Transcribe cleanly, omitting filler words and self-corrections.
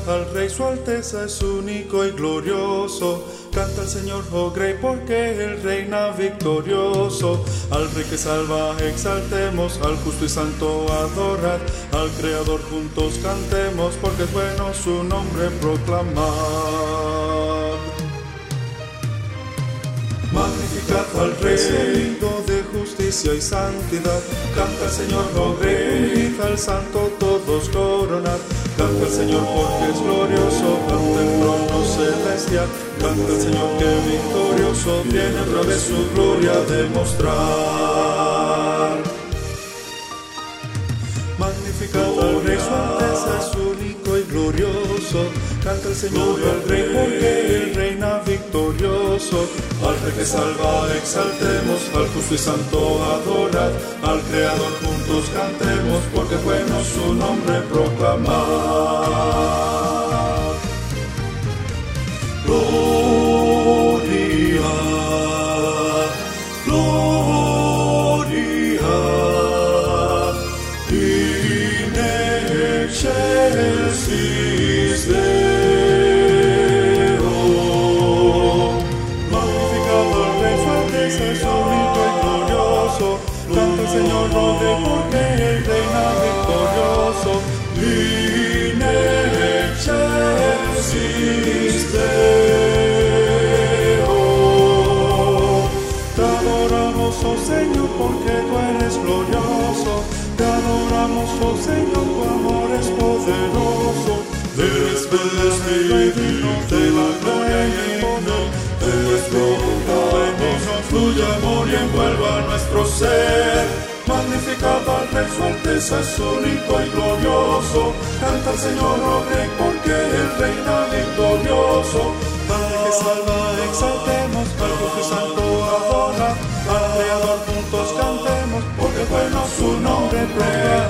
al Rey, su Alteza es único y glorioso. Canta el Señor, oh Grey, porque Él reina victorioso. Al Rey que salva exaltemos, al justo y santo adorad, al Creador juntos cantemos, porque es bueno su nombre proclamar. Magnificad al Rey, digno de justicia y santidad. Canta el Señor, oh Rey, unid al Santo todos coronad. Canta el Señor porque es glorioso, canta el trono celestial. Canta el Señor que victorioso viene otra vez su gloria a demostrar. Magnificad al Rey, su Alteza es único y glorioso. Canta el Señor al Rey porque Él reina victorioso. Al Rey que salva exaltemos, al justo y santo adorad, al Creador juntos cantemos, porque es bueno su nombre proclamar. Gloria, gloria, in excelsis Deo. Magnificado al Rey, su Alteza es único y glorioso. Canta el Señor, oh Rey, porque Él reina victorioso. In excelsis Deo. Te adoramos, oh Señor, porque tú eres glorioso. Te adoramos, oh Señor, tu amor es poderoso. Eres bendito de la gloria y el poder. De nuestro Dios fluye amor y envuelva nuestro ser. Magnificad al Rey, su Alteza es único y glorioso. Canta el Señor, oh Rey, porque Él reina victorioso. Al Rey que salva exaltemos, al justo y santo adora, al Creador juntos cantemos, porque bueno su nombre proclamar.